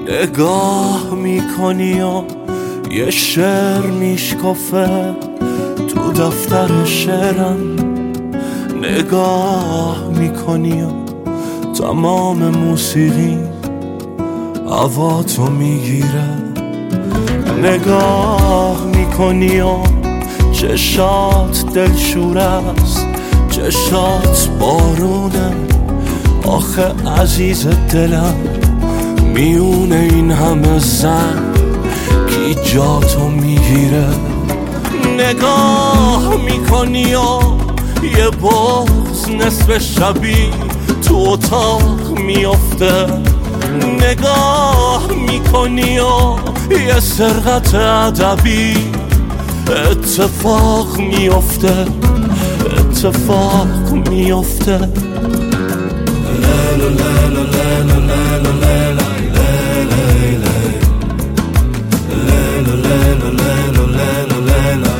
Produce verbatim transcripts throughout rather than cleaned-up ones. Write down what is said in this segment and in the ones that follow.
نگاه میکنی و یه شعر میشکافه تو دفتر شعرم، نگاه میکنی و تمام موسیقی هواتو میگیره، نگاه میکنی و چشات دلشور است، چشات بارونه. آخه عزیز دلم میونه این همه زن کی جاتو میگیره، نگاه میکنی و یه بغض نصف شبی تو اتاق میافته، نگاه میکنی و یه سرقت ادبی اتفاق میافته، اتفاق میافته. لیلا لیلا لیلا لیلا لیلا لیلا لیلا لیلا لیلا لیلا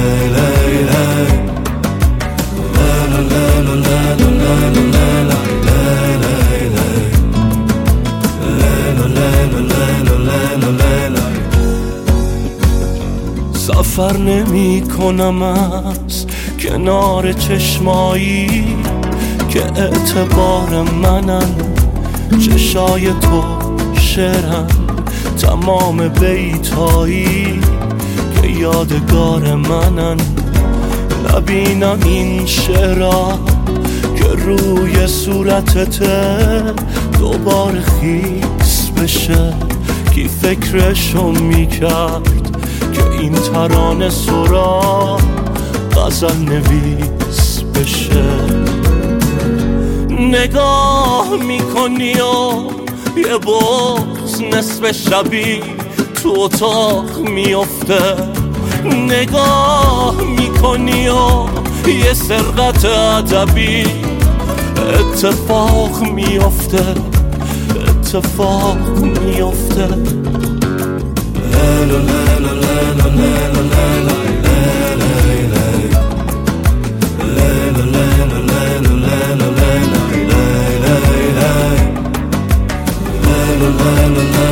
سفر نمی کنم از کنار چشمایی که اعتبار منن، چشای تو شعرن تمام بیتایی که یادگار منن. نبینم این شعرها که روی صورتته دوباره خیس بشه، کی فکرشو میکرد که این ترانه سرا غزل نویس بشه. نگاه میکنی و یه بغض نصف شبی تو اتاق میافته، نگاه میکنی و یه سرقت ادبی اتفاق میافته، اتفاق میافته. لیلا لیلا لیلا لیلا لیلا la la la